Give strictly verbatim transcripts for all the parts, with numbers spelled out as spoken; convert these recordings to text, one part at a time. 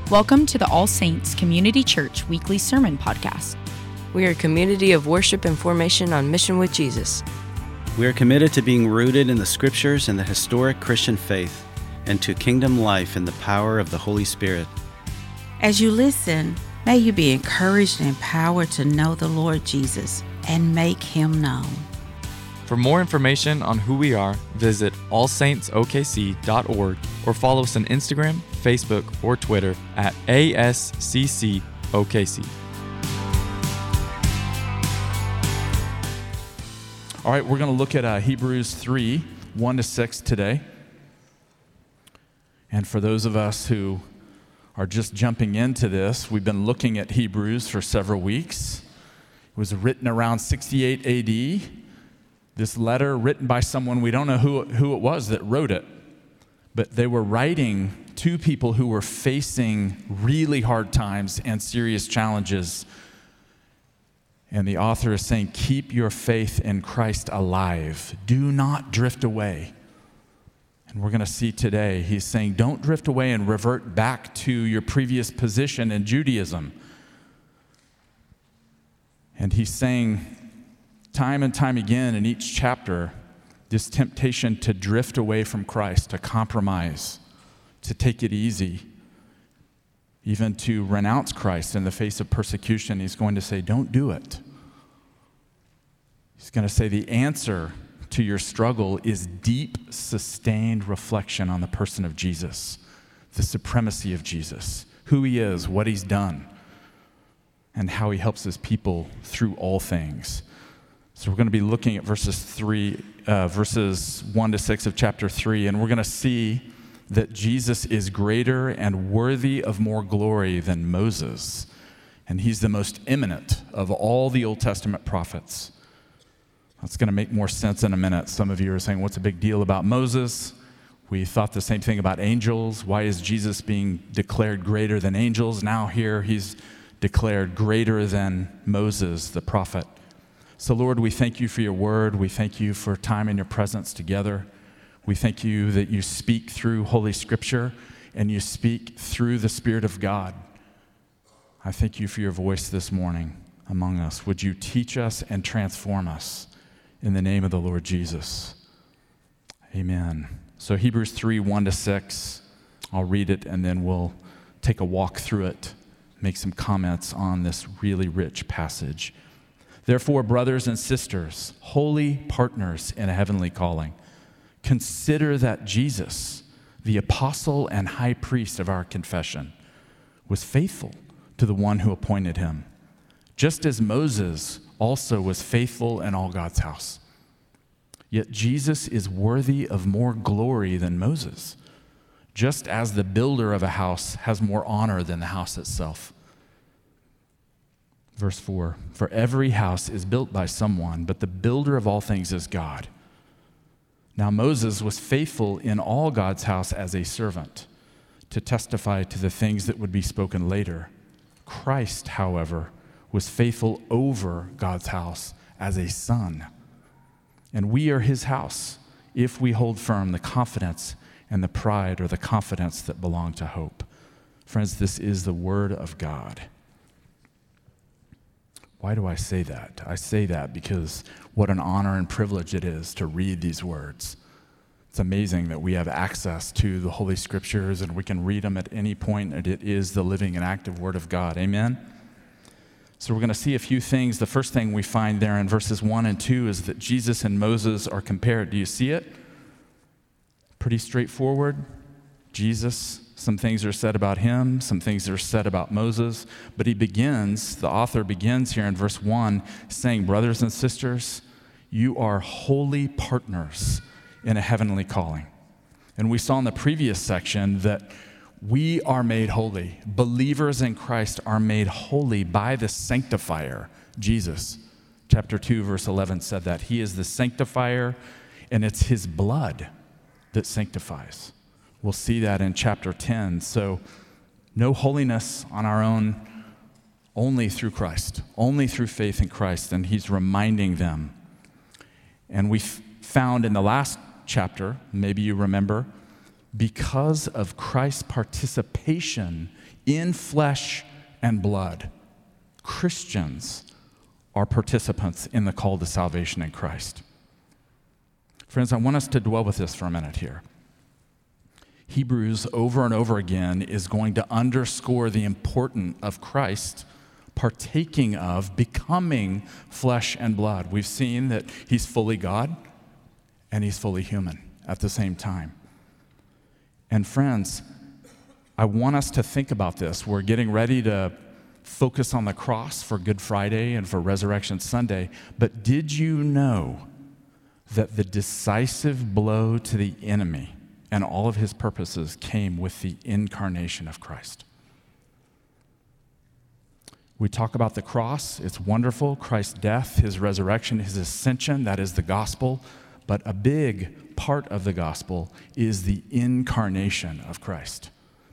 Welcome to the All Saints Community Church Weekly Sermon Podcast. We are a community of worship and formation on mission with Jesus. We are committed to being rooted in the Scriptures and the historic Christian faith, and to kingdom life in the power of the Holy Spirit. As you listen, may you be encouraged and empowered to know the Lord Jesus and make Him known. For more information on who we are, visit all saints o k c dot org or follow us on Instagram, Facebook, or Twitter at A S C C O K C. All right, we're going to look at uh, Hebrews three, one to six today. And for those of us who are just jumping into this, we've been looking at Hebrews for several weeks. It was written around sixty-eight A D. This letter written by someone, we don't know who, who it was that wrote it, but they were writing to people who were facing really hard times and serious challenges. And the author is saying, keep your faith in Christ alive. Do not drift away. And we're going to see today, he's saying, don't drift away and revert back to your previous position in Judaism. And he's saying, time and time again in each chapter, this temptation to drift away from Christ, to compromise, to take it easy, even to renounce Christ in the face of persecution. He's going to say, don't do it. He's going to say the answer to your struggle is deep, sustained reflection on the person of Jesus, the supremacy of Jesus, who he is, what he's done, and how he helps his people through all things. So we're going to be looking at verses three, uh, verses one to six of chapter three, and we're going to see that Jesus is greater and worthy of more glory than Moses, and he's the most eminent of all the Old Testament prophets. That's going to make more sense in a minute. Some of you are saying, what's the big deal about Moses? We thought the same thing about angels. Why is Jesus being declared greater than angels? Now here he's declared greater than Moses, the prophet. So Lord, we thank you for your word. We thank you for time in your presence together. We thank you that you speak through Holy Scripture and you speak through the Spirit of God. I thank you for your voice this morning among us. Would you teach us and transform us in the name of the Lord Jesus? Amen. So Hebrews three, one to six, I'll read it and then we'll take a walk through it, make some comments on this really rich passage. Therefore, brothers and sisters, holy partners in a heavenly calling, consider that Jesus, the apostle and high priest of our confession, was faithful to the one who appointed him, just as Moses also was faithful in all God's house. Yet Jesus is worthy of more glory than Moses, just as the builder of a house has more honor than the house itself. Verse four, for every house is built by someone, but the builder of all things is God. Now Moses was faithful in all God's house as a servant to testify to the things that would be spoken later. Christ, however, was faithful over God's house as a son. And we are his house if we hold firm the confidence and the pride or the confidence that belong to hope. Friends, this is the word of God. Why do I say that? I say that because what an honor and privilege it is to read these words. It's amazing that we have access to the Holy Scriptures and we can read them at any point, and it is the living and active Word of God. Amen? So we're going to see a few things. The first thing we find there in verses one and two is that Jesus and Moses are compared. Do you see it? Pretty straightforward. Jesus, some things are said about him, some things are said about Moses, but he begins, the author begins here in verse one saying, brothers and sisters, you are holy partners in a heavenly calling. And we saw in the previous section that we are made holy. Believers in Christ are made holy by the sanctifier, Jesus. Chapter two, verse eleven said that. He is the sanctifier, and it's his blood that sanctifies. We'll see that in chapter ten. So no holiness on our own, only through Christ, only through faith in Christ. And he's reminding them. And we found in the last chapter, maybe you remember, because of Christ's participation in flesh and blood, Christians are participants in the call to salvation in Christ. Friends, I want us to dwell with this for a minute here. Hebrews over and over again is going to underscore the importance of Christ partaking of, becoming flesh and blood. We've seen that he's fully God and he's fully human at the same time. And friends, I want us to think about this. We're getting ready to focus on the cross for Good Friday and for Resurrection Sunday, but did you know that the decisive blow to the enemy and all of his purposes came with the incarnation of Christ? We talk about the cross. It's wonderful. Christ's death, his resurrection, his ascension, that is the gospel. But a big part of the gospel is the incarnation of Christ.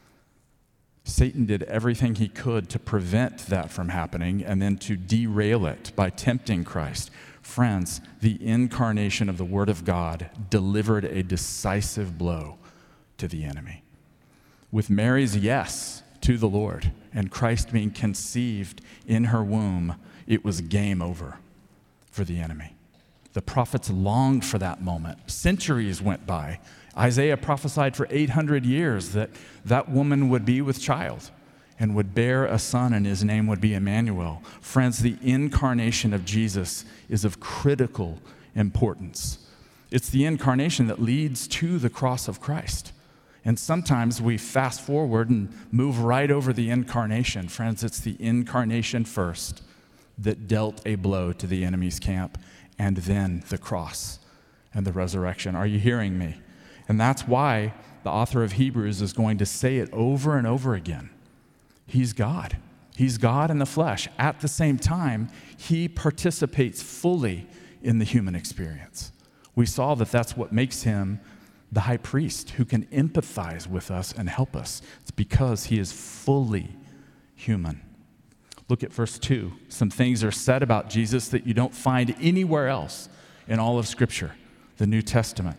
Satan did everything he could to prevent that from happening and then to derail it by tempting Christ. Friends, the incarnation of the Word of God delivered a decisive blow to the enemy. With Mary's yes to the Lord and Christ being conceived in her womb, it was game over for the enemy. The prophets longed for that moment. Centuries went by. Isaiah prophesied for eight hundred years that that woman would be with child and would bear a son, and his name would be Emmanuel. Friends, the incarnation of Jesus is of critical importance. It's the incarnation that leads to the cross of Christ. And sometimes we fast forward and move right over the incarnation. Friends, it's the incarnation first that dealt a blow to the enemy's camp, and then the cross and the resurrection. Are you hearing me? And that's why the author of Hebrews is going to say it over and over again. He's God. He's God in the flesh. At the same time, he participates fully in the human experience. We saw that that's what makes him the high priest who can empathize with us and help us. It's because he is fully human. Look at verse two. Some things are said about Jesus that you don't find anywhere else in all of Scripture, the New Testament.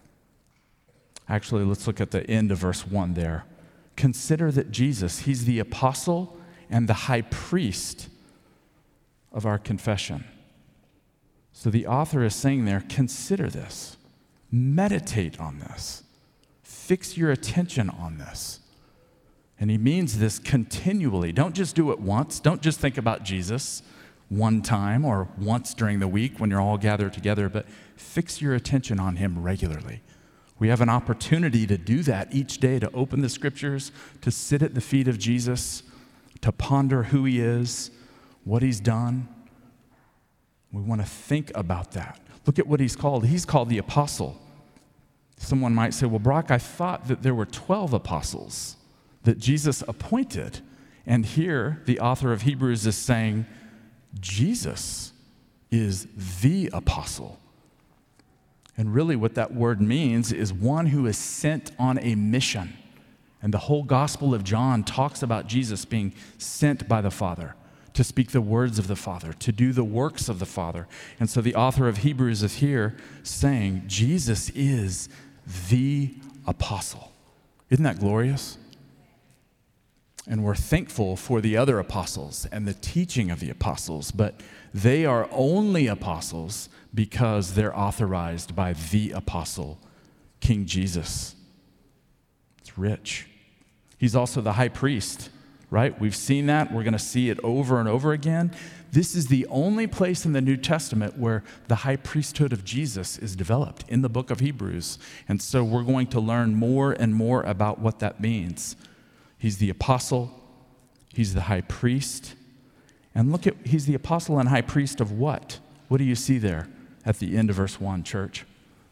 Actually, let's look at the end of verse one there. Consider that Jesus, he's the apostle and the high priest of our confession. So the author is saying there, consider this. Meditate on this. Fix your attention on this. And he means this continually. Don't just do it once. Don't just think about Jesus one time or once during the week when you're all gathered together, but fix your attention on him regularly. We have an opportunity to do that each day, to open the Scriptures, to sit at the feet of Jesus, to ponder who he is, what he's done. We want to think about that. Look at what he's called. He's called the apostle. Someone might say, well, Brock, I thought that there were twelve apostles that Jesus appointed. And here, the author of Hebrews is saying, Jesus is the apostle. And really what that word means is one who is sent on a mission. And the whole Gospel of John talks about Jesus being sent by the Father to speak the words of the Father, to do the works of the Father. And so the author of Hebrews is here saying Jesus is the apostle. Isn't that glorious? And we're thankful for the other apostles and the teaching of the apostles, but they are only apostles because they're authorized by the apostle, King Jesus. It's rich. He's also the high priest, right? We've seen that. We're going to see it over and over again. This is the only place in the New Testament where the high priesthood of Jesus is developed, in the book of Hebrews. And so we're going to learn more and more about what that means. He's the apostle. He's the high priest. And look at, he's the apostle and high priest of what? What do you see there at the end of verse one, church?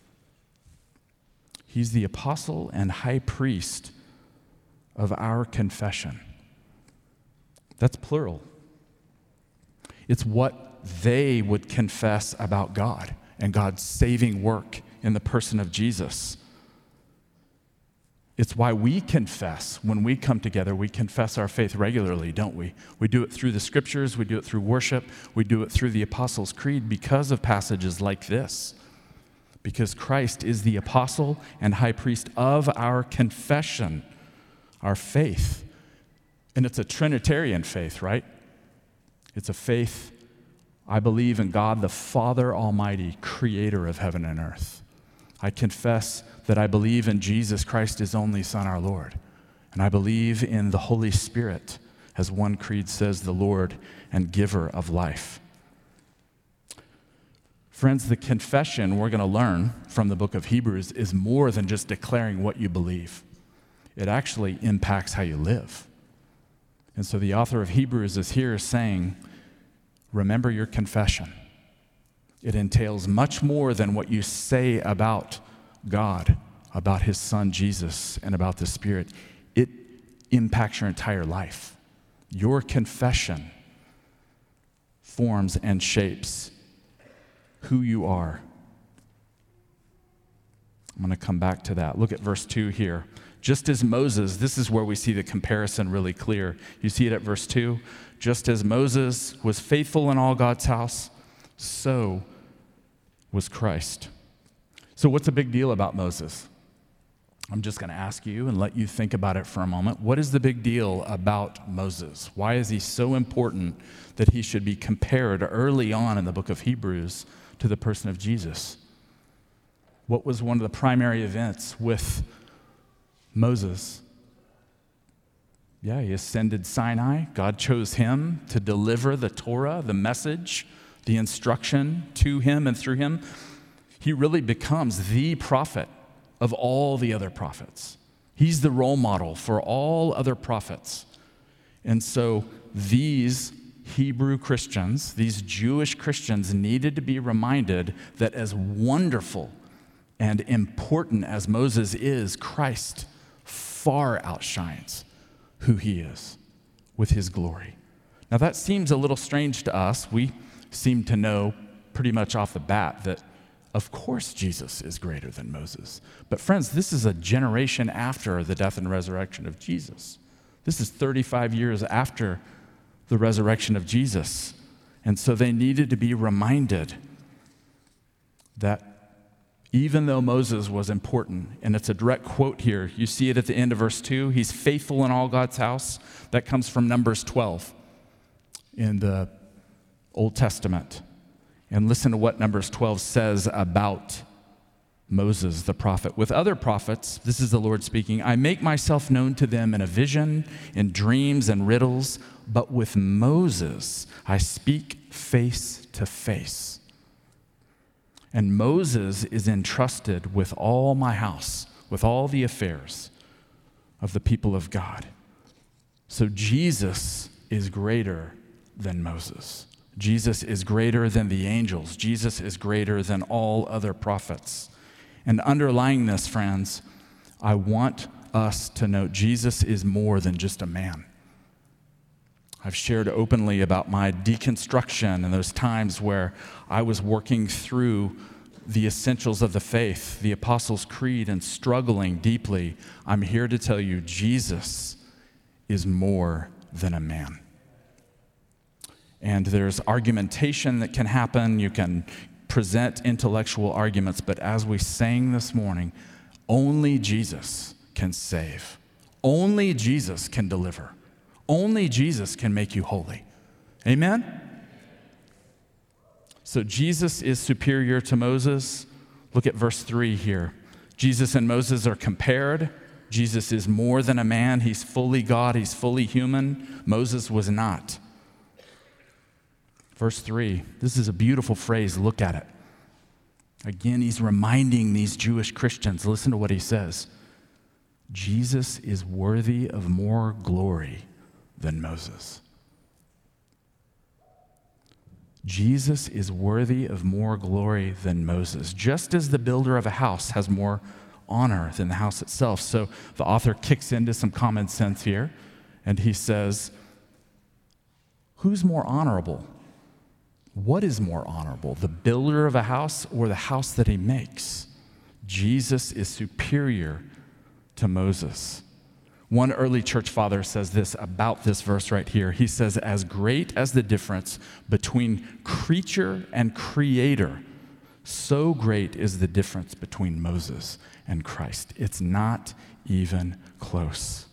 He's the apostle and high priest of our confession. That's plural. It's what they would confess about God and God's saving work in the person of Jesus. It's why we confess. When we come together, we confess our faith regularly, don't we? We do it through the Scriptures, we do it through worship, we do it through the Apostles' Creed because of passages like this. because Christ is the apostle and high priest of our confession, our faith. And it's a Trinitarian faith, right? It's a faith, I believe in God the Father Almighty, creator of heaven and earth. I confess that I believe in Jesus Christ, his only Son, our Lord. And I believe in the Holy Spirit, as one creed says, the Lord and giver of life. Friends, the confession we're going to learn from the book of Hebrews is more than just declaring what you believe. It actually impacts how you live. And so the author of Hebrews is here saying, remember your confession. It entails much more than what you say about God, about his Son Jesus, and about the Spirit. It impacts your entire life. Your confession forms and shapes who you are. I'm going to come back to that. Look at verse two here. Just as Moses, this is where we see the comparison really clear. You see it at verse two. Just as Moses was faithful in all God's house, so was Christ. So what's the big deal about Moses? I'm just going to ask you and let you think about it for a moment. What is the big deal about Moses? Why is he so important that he should be compared early on in the book of Hebrews to the person of Jesus? What was one of the primary events with Moses? Yeah, he ascended Sinai. God chose him to deliver the Torah, the message, the instruction to him and through him. He really becomes the prophet of all the other prophets. He's the role model for all other prophets. And so these Hebrew Christians, these Jewish Christians, needed to be reminded that as wonderful and important as Moses is, Christ far outshines who he is with his glory. Now that seems a little strange to us. We seem to know pretty much off the bat that of course Jesus is greater than Moses. But friends, this is a generation after the death and resurrection of Jesus. This is thirty-five years after the resurrection of Jesus. And so they needed to be reminded that even though Moses was important, and it's a direct quote here, you see it at the end of verse two, he's faithful in all God's house. That comes from Numbers twelve in the Old Testament. And listen to what Numbers twelve says about Moses, the prophet. With other prophets, this is the Lord speaking, I make myself known to them in a vision, in dreams and riddles, but with Moses I speak face to face. And Moses is entrusted with all my house, with all the affairs of the people of God. So Jesus is greater than Moses. Jesus is greater than the angels. Jesus is greater than all other prophets. And underlying this, friends, I want us to know Jesus is more than just a man. I've shared openly about my deconstruction and those times where I was working through the essentials of the faith, the Apostles' Creed, and struggling deeply. I'm here to tell you Jesus is more than a man. And there's argumentation that can happen. You can present intellectual arguments, but as we sang this morning, only Jesus can save. Only Jesus can deliver. Only Jesus can make you holy. Amen? So Jesus is superior to Moses. Look at verse three here. Jesus and Moses are compared. Jesus is more than a man. He's fully God. He's fully human. Moses was not. Verse three, this is a beautiful phrase. Look at it. Again, he's reminding these Jewish Christians, listen to what he says. Jesus is worthy of more glory than Moses. Jesus is worthy of more glory than Moses. Just as the builder of a house has more honor than the house itself. So the author kicks into some common sense here, and he says, who's more honorable? What is more honorable, the builder of a house or the house that he makes? Jesus is superior to Moses. One early church father says this about this verse right here. He says, as great as the difference between creature and creator, So great is the difference between Moses and Christ. It's not even close.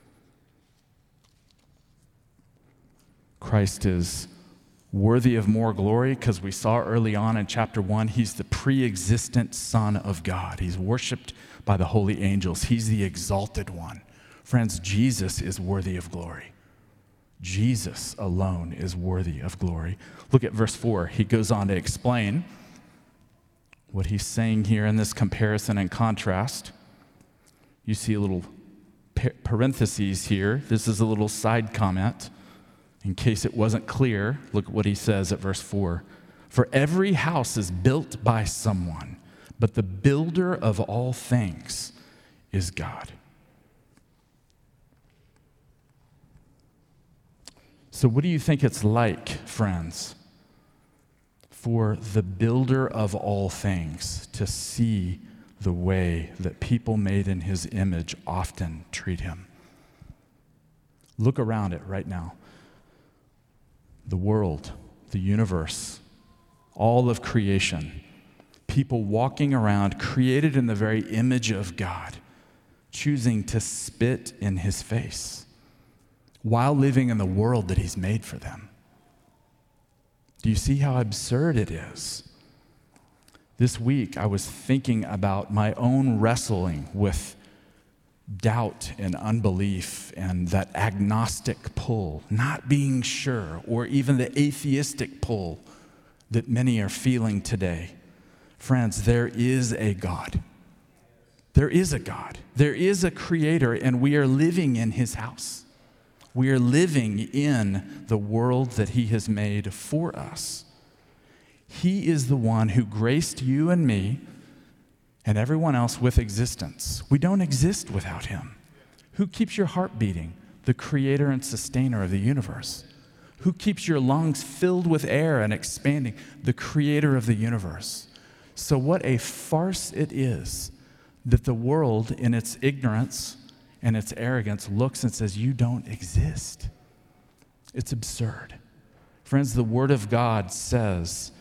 Christ is worthy of more glory because we saw early on in chapter one, he's the pre-existent Son of God. He's worshiped by the holy angels. He's the exalted one. Friends, Jesus is worthy of glory. Jesus alone is worthy of glory. Look at verse four. He goes on to explain what he's saying here in this comparison and contrast. You see a little parentheses here. This is a little side comment. In case it wasn't clear, look at what he says at verse four. For every house is built by someone, but the builder of all things is God. So what do you think it's like, friends, for the builder of all things to see the way that people made in his image often treat him? Look around it right now. The world, the universe, all of creation, people walking around created in the very image of God, choosing to spit in his face while living in the world that he's made for them. Do you see how absurd it is? This week, I was thinking about my own wrestling with doubt and unbelief and that agnostic pull, not being sure, or even the atheistic pull that many are feeling today. Friends, there is a God. There is a God. There is a creator, and we are living in his house. We are living in the world that he has made for us. He is the one who graced you and me and everyone else with existence. We don't exist without him. Who keeps your heart beating? The creator and sustainer of the universe. Who keeps your lungs filled with air and expanding? The creator of the universe. So what a farce it is that the world, in its ignorance and its arrogance, looks and says, you don't exist. It's absurd. Friends, the Word of God says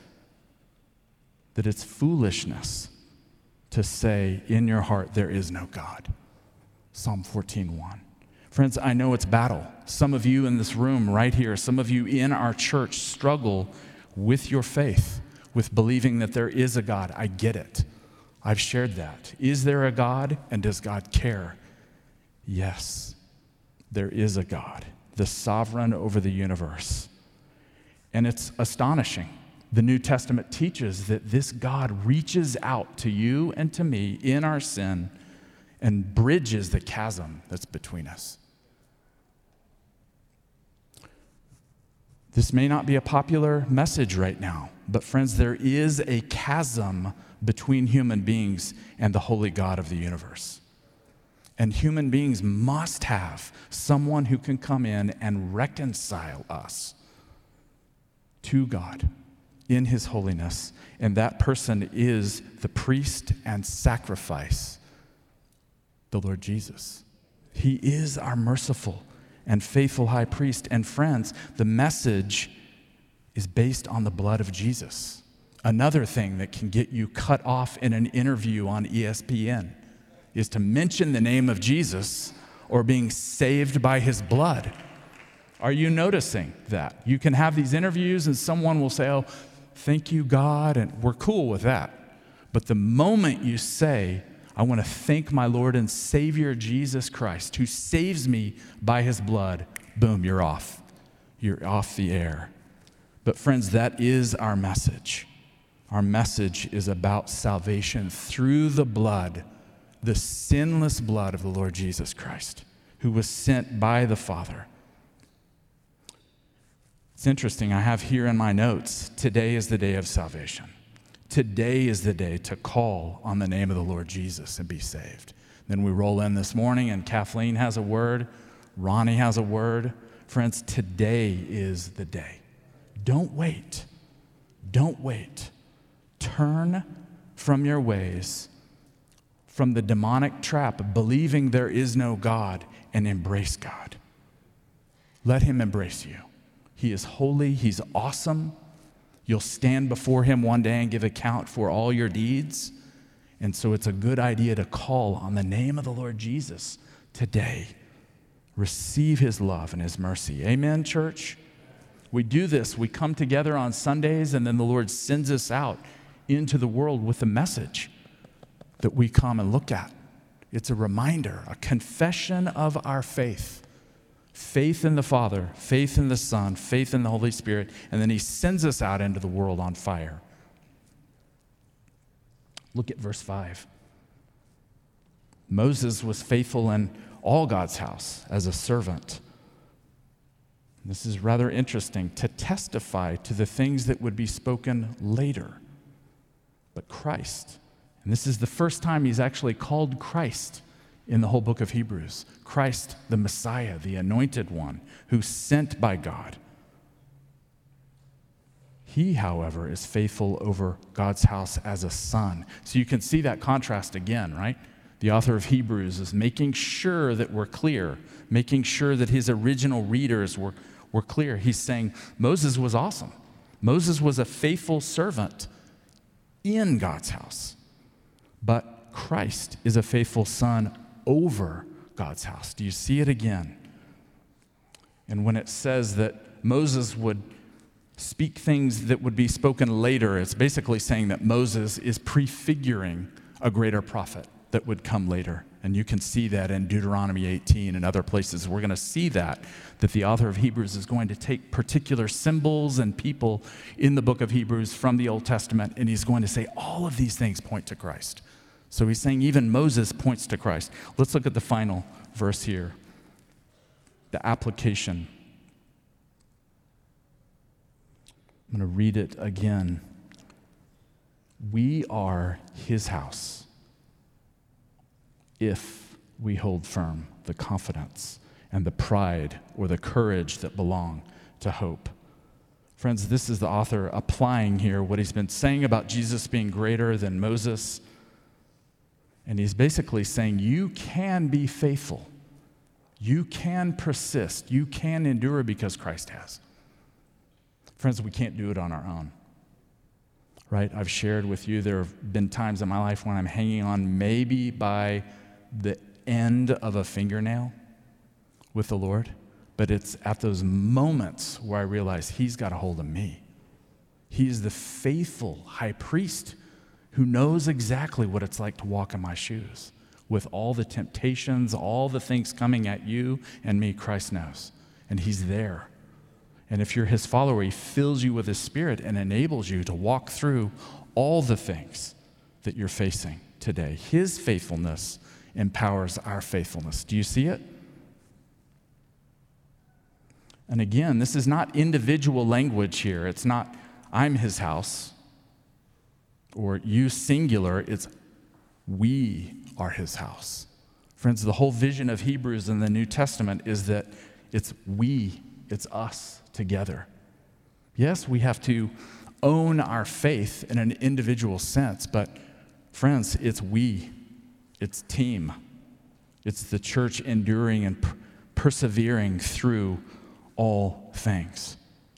that it's foolishness to say in your heart, there is no God. Psalm fourteen one. Friends, I know it's battle. Some of you in this room right here, some of you in our church struggle with your faith, with believing that there is a God. I get it. I've shared that. Is there a God, and does God care? Yes, there is a God, the sovereign over the universe. And it's astonishing. The New Testament teaches that this God reaches out to you and to me in our sin and bridges the chasm that's between us. This may not be a popular message right now, but friends, there is a chasm between human beings and the holy God of the universe. And human beings must have someone who can come in and reconcile us to God in his holiness. And that person is the priest and sacrifice, the Lord Jesus. He is our merciful and faithful high priest. And friends, the message is based on the blood of Jesus. Another thing that can get you cut off in an interview on E S P N is to mention the name of Jesus or being saved by his blood. Are you noticing that? You can have these interviews and someone will say, oh, thank you, God, and we're cool with that. But the moment you say, I want to thank my Lord and Savior Jesus Christ, who saves me by his blood, boom, you're off. You're off the air. But friends, that is our message. Our message is about salvation through the blood, the sinless blood of the Lord Jesus Christ, who was sent by the Father. It's interesting, I have here in my notes, today is the day of salvation. Today is the day to call on the name of the Lord Jesus and be saved. Then we roll in this morning and Kathleen has a word, Ronnie has a word. Friends, today is the day. Don't wait. Don't wait. Turn from your ways, from the demonic trap of believing there is no God, and embrace God. Let him embrace you. He is holy. He's awesome. You'll stand before him one day and give account for all your deeds. And so it's a good idea to call on the name of the Lord Jesus today. Receive his love and his mercy. Amen, church? We do this. We come together on Sundays, and then the Lord sends us out into the world with a message that we come and look at. It's a reminder, a confession of our faith. Faith in the Father, faith in the Son, faith in the Holy Spirit, and then he sends us out into the world on fire. Look at verse five. Moses was faithful in all God's house as a servant. This is rather interesting, to testify to the things that would be spoken later. But Christ, and this is the first time he's actually called Christ in the whole book of Hebrews. Christ, the Messiah, the anointed one, who's sent by God. He, however, is faithful over God's house as a son. So you can see that contrast again, right? The author of Hebrews is making sure that we're clear, making sure that his original readers were, were clear. He's saying Moses was awesome. Moses was a faithful servant in God's house. But Christ is a faithful son over God's house. Do you see it again? And when it says that Moses would speak things that would be spoken later, it's basically saying that Moses is prefiguring a greater prophet that would come later. And you can see that in Deuteronomy eighteen and other places. We're going to see that, that the author of Hebrews is going to take particular symbols and people in the book of Hebrews from the Old Testament, and he's going to say all of these things point to Christ. So he's saying even Moses points to Christ. Let's look at the final verse here. The application. I'm going to read it again. We are his house if we hold firm the confidence and the pride or the courage that belong to hope. Friends, this is the author applying here what he's been saying about Jesus being greater than Moses. And he's basically saying you can be faithful. You can persist. You can endure because Christ has. Friends, we can't do it on our own. Right? I've shared with you there have been times in my life when I'm hanging on maybe by the end of a fingernail with the Lord, but it's at those moments where I realize he's got a hold of me. He's the faithful high priest who knows exactly what it's like to walk in my shoes. With all the temptations, all the things coming at you and me, Christ knows. And he's there. And if you're his follower, he fills you with his Spirit and enables you to walk through all the things that you're facing today. His faithfulness empowers our faithfulness. Do you see it? And again, this is not individual language here. It's not, I'm his house, or you singular. It's, we are his house. Friends, the whole vision of Hebrews in the New Testament is that it's we, it's us together. Yes, we have to own our faith in an individual sense, but friends, it's we. It's team. It's the church enduring and per- persevering through all things.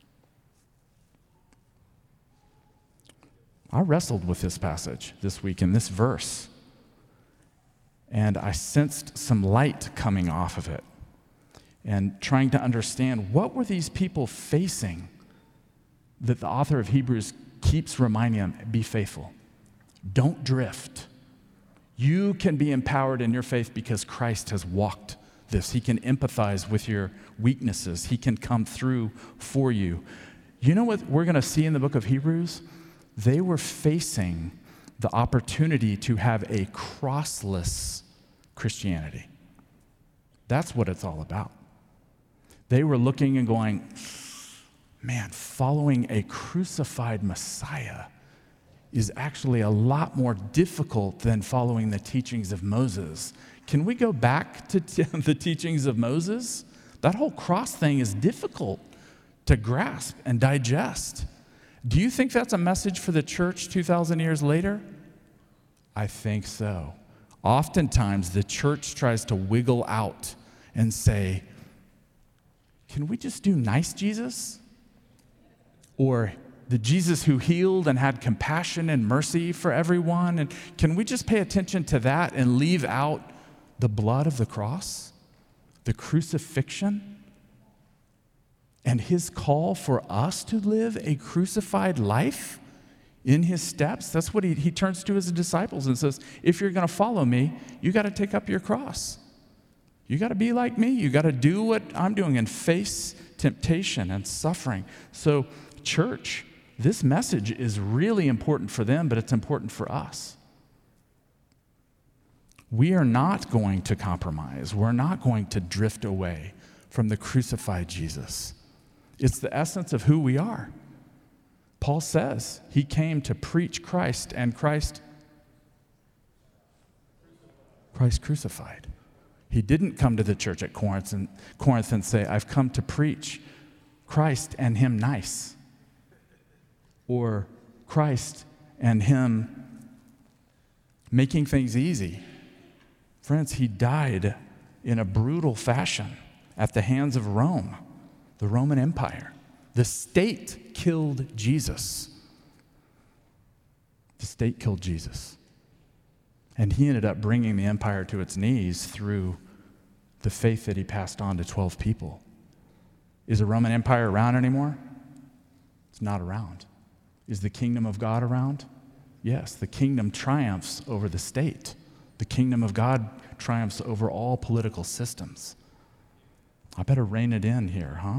I wrestled with this passage this week in this verse, and I sensed some light coming off of it and trying to understand what were these people facing that the author of Hebrews keeps reminding them, be faithful. Don't drift. You can be empowered in your faith because Christ has walked this. He can empathize with your weaknesses. He can come through for you. You know what we're going to see in the book of Hebrews? They were facing the opportunity to have a crossless Christianity. That's what it's all about. They were looking and going, man, following a crucified Messiah is actually a lot more difficult than following the teachings of Moses. Can we go back to t- the teachings of Moses? That whole cross thing is difficult to grasp and digest. Do you think that's a message for the church two thousand years later? I think so. Oftentimes, the church tries to wiggle out and say, can we just do nice Jesus? Or the Jesus who healed and had compassion and mercy for everyone. And can we just pay attention to that and leave out the blood of the cross, the crucifixion, and his call for us to live a crucified life in his steps? That's what he, he turns to his disciples and says, if you're going to follow me, you got to take up your cross. You got to be like me. You got to do what I'm doing and face temptation and suffering. So, church, this message is really important for them, but it's important for us. We are not going to compromise. We're not going to drift away from the crucified Jesus. It's the essence of who we are. Paul says he came to preach Christ and Christ, Christ crucified. He didn't come to the church at Corinth and, Corinth and say, I've come to preach Christ and him nice, or Christ and him making things easy. Friends, he died in a brutal fashion at the hands of Rome, the Roman Empire. The state killed Jesus. The state killed Jesus. And he ended up bringing the empire to its knees through the faith that he passed on to twelve people. Is the Roman Empire around anymore? It's not around. Is the kingdom of God around? Yes, the kingdom triumphs over the state. The kingdom of God triumphs over all political systems. I better rein it in here, huh?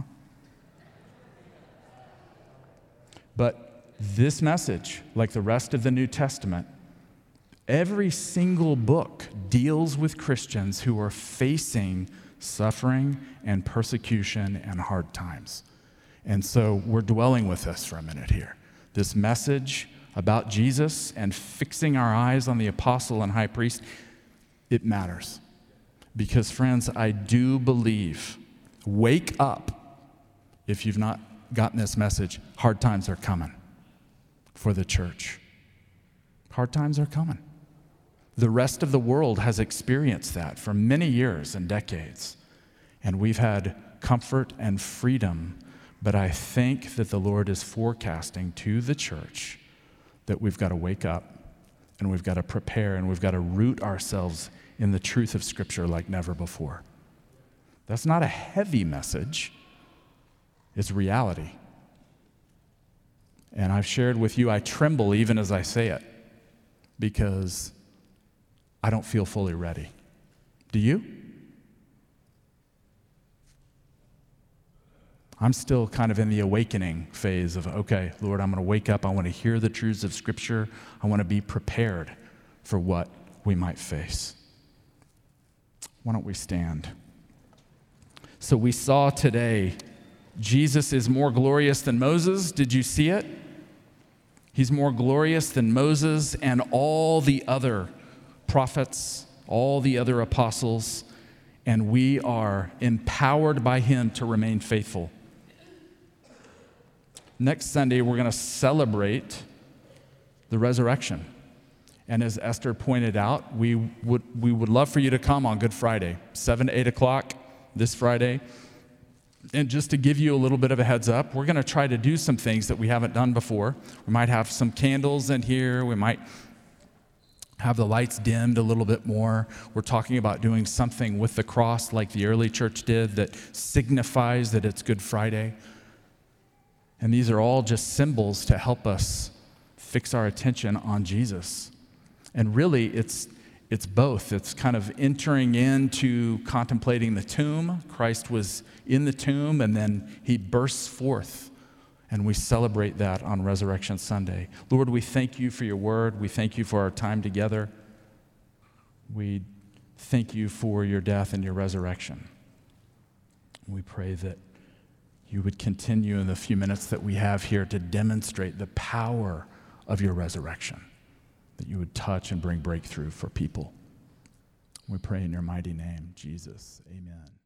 But this message, like the rest of the New Testament, every single book deals with Christians who are facing suffering and persecution and hard times. And so we're dwelling with this for a minute here. This message about Jesus and fixing our eyes on the apostle and high priest, it matters. Because, friends, I do believe, wake up if you've not gotten this message. Hard times are coming for the church. Hard times are coming. The rest of the world has experienced that for many years and decades. And we've had comfort and freedom. But I think that the Lord is forecasting to the church that we've got to wake up and we've got to prepare and we've got to root ourselves in the truth of Scripture like never before. That's not a heavy message. It's reality. And I've shared with you, I tremble even as I say it because I don't feel fully ready. Do you? I'm still kind of in the awakening phase of, okay, Lord, I'm going to wake up. I want to hear the truths of Scripture. I want to be prepared for what we might face. Why don't we stand? So we saw today, Jesus is more glorious than Moses. Did you see it? He's more glorious than Moses and all the other prophets, all the other apostles, and we are empowered by him to remain faithful. Next Sunday, we're going to celebrate the resurrection. And as Esther pointed out, we would, we would love for you to come on Good Friday, seven to eight o'clock this Friday. And just to give you a little bit of a heads up, we're going to try to do some things that we haven't done before. We might have some candles in here. We might have the lights dimmed a little bit more. We're talking about doing something with the cross like the early church did that signifies that it's Good Friday. And these are all just symbols to help us fix our attention on Jesus. And really, it's it's both. It's kind of entering into contemplating the tomb. Christ was in the tomb, and then he bursts forth. And we celebrate that on Resurrection Sunday. Lord, we thank you for your word. We thank you for our time together. We thank you for your death and your resurrection. We pray that you would continue in the few minutes that we have here to demonstrate the power of your resurrection, that you would touch and bring breakthrough for people. We pray in your mighty name, Jesus. Amen.